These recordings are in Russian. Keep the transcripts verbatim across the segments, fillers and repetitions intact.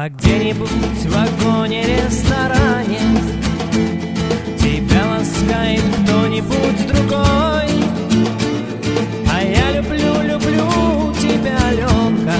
А где-нибудь в вагоне-ресторане тебя ласкает кто-нибудь другой. А я люблю, люблю тебя, Аленка,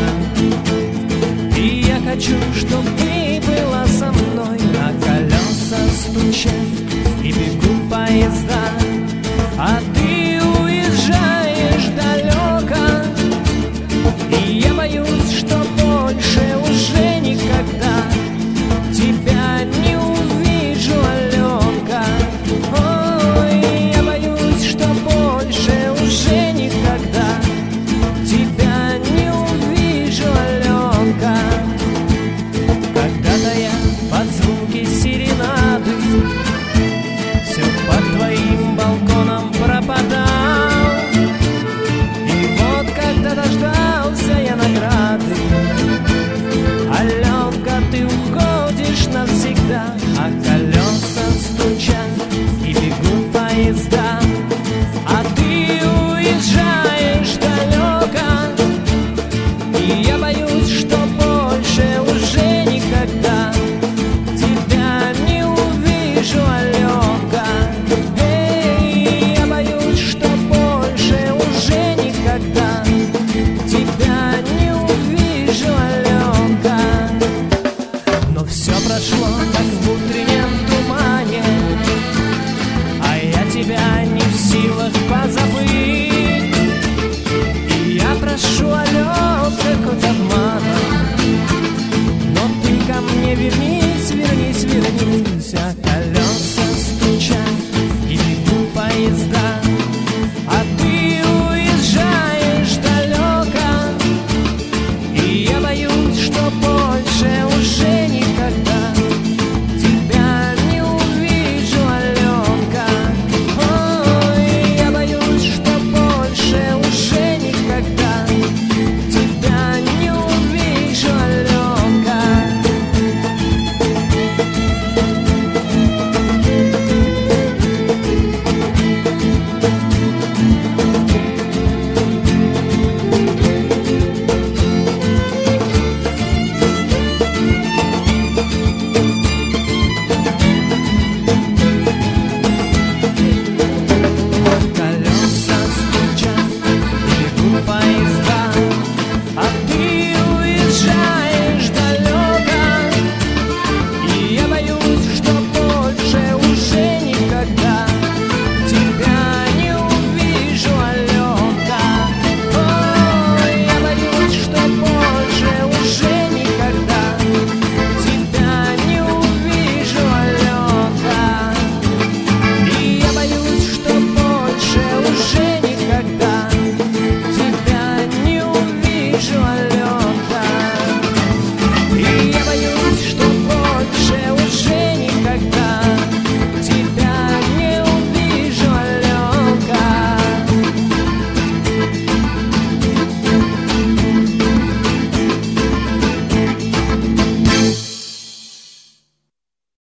и я хочу, чтоб ты была со мной. На колеса стучат и бегут поезда, а ты уезжаешь далеко. И я боюсь, что больше уже никогда тебя не увижу, Аленка. Ой, я боюсь, что больше уже никогда тебя не увижу, Аленка. Когда-то я под звуки серенады все под твоим балконом пропадал. И вот когда дождался я награды, Аленка, ты уходишь навсегда. А колеса стучат и бегут поезда, а ты уезжаешь далеко. И я боюсь, что больше уже никогда тебя не увижу, Аленка. Эй, я боюсь, что больше уже никогда тебя не увижу, Аленка. Но все прошло, как в утреннем тумане, а я тебя не в силах позабыть. И я прошу, Аленка, хоть обманом, но ты ко мне вернись.